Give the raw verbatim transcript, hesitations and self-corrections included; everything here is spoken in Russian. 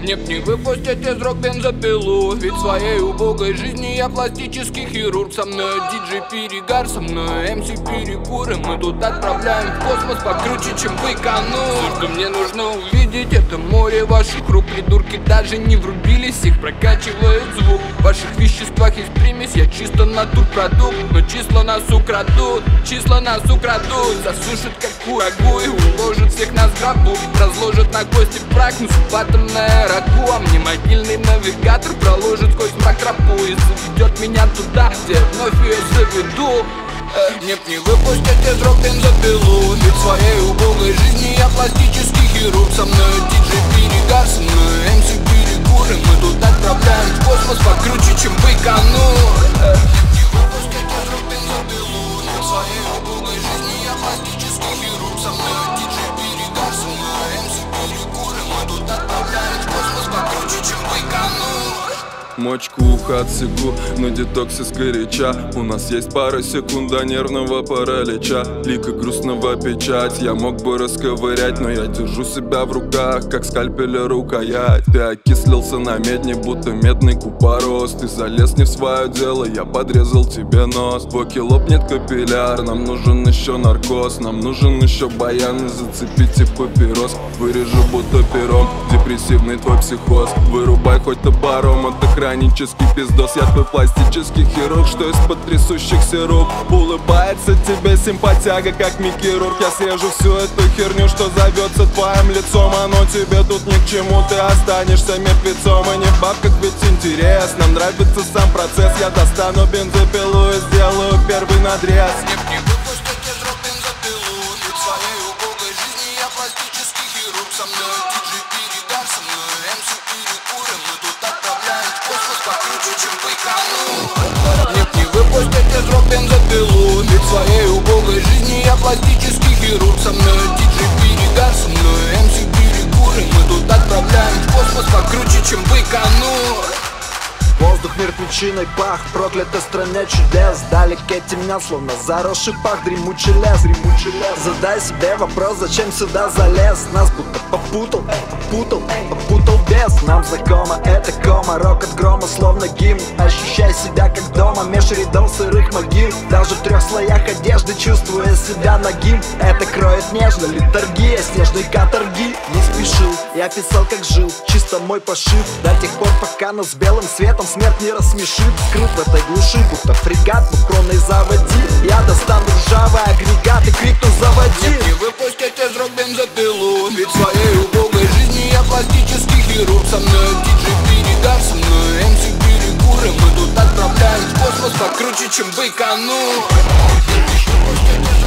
Мне б не выпустить из рук бензопилу, ведь в своей убогой жизни я пластический хирург. Со мной диджей перегар, со мной эм си перекуры. Мы тут отправляем в космос покруче, чем Байконур. Все, что мне нужно увидеть, это море ваших рук. Придурки даже не врубились, их прокачивает звук. В ваших веществах есть примесь, я чисто натурпродукт. Но числа нас украдут, числа нас украдут. Засушат как курагу и уложат всех нас в гробу. Разложат на кости прах, несут атомное рагу. А мне могильный навигатор проложит сквозь мрак тропу и заведет меня туда, где вновь ее заведу. Мне б не выпустить из рук бензопилу, ведь в своей убогой жизни я пластический хирург. Со мной диджей перегар, со мной эм си перекуры. Мы тут отправляем в космос покруче, чем Байконур. Мне б не выпустить из рук бензопилу, ведь в своей убогой жизни я пластический хирург. Со мной диджей перегар, со мной эм си перекуры. Мы тут отправляем в космос покруче, чем Байконур. Мочку уха отсеку, но детоксе сгоряча. У нас есть пара секунд до нервного паралича. Лика грустного печать, я мог бы расковырять, но я держу себя в руках, как скальпеля рукоять. Ты окислился на медне, будто медный купорос. Ты залез не в свое дело, я подрезал тебе нос. Боки лопнет капилляр, нам нужен еще наркоз. Нам нужен еще баян и зацепите папирос. Вырежу будто пером, депрессивный твой психоз. Вырубай хоть топором, отдыхай. Хронический пиздос, я твой пластический хирург, что из-под трясущихся рук улыбается тебе симпатяга, как микирург. Я срежу всю эту херню, что зовется твоим лицом. Оно тебе тут ни к чему, ты останешься мертвецом. И не в бабках, ведь интерес, нам нравится сам процесс. Я достану бензопилу и сделаю первый надрез. Мне б не выпустить из рук бензопилу, ведь в своей убогой жизни я пластический хирург. Со мной диджей перегар, со мной эм си перекуры. Мы тут отправляем в космос покруче, чем Байконур. Мне б не выпустить из рук бензопилу, ведь в своей убогой жизни я пластический хирург. Со мной диджей перегар, со мной эм си перекуры. Мы тут отправляем в космос покруче, чем Байконур. Воздух мертвечиной пах, проклятой стране чудес. Вдалеке темнят, словно заросший пах, дремучий лес, дремучий лес. Задай себе вопрос, зачем сюда залез. Нас будто попутал, попутал, попутал без. Нам знакомо это кома, рокот грома, словно гимн. Ощущай себя как дома, меж рядов сырых могил. Даже в трех слоях одежды, чувствуя себя нагим. Это кроет нежно, литургия снежной каторги. Не спешил, я писал как жил, чисто мой пошив. До тех пор, пока нас белым светом смерть не рассмешит. Скрыт в этой глуши, будто фрегат, двухкронный заводи. Я достану ржавый агрегат и крикну заводи. Мне не выпустить из рук бензопилу, ведь в своей убогой жизни я пластический хирург. Со мной диджей перегар, со мной эм си перекуры. Мы тут отправляем в космос покруче, чем Байконур. Мне не выпустить из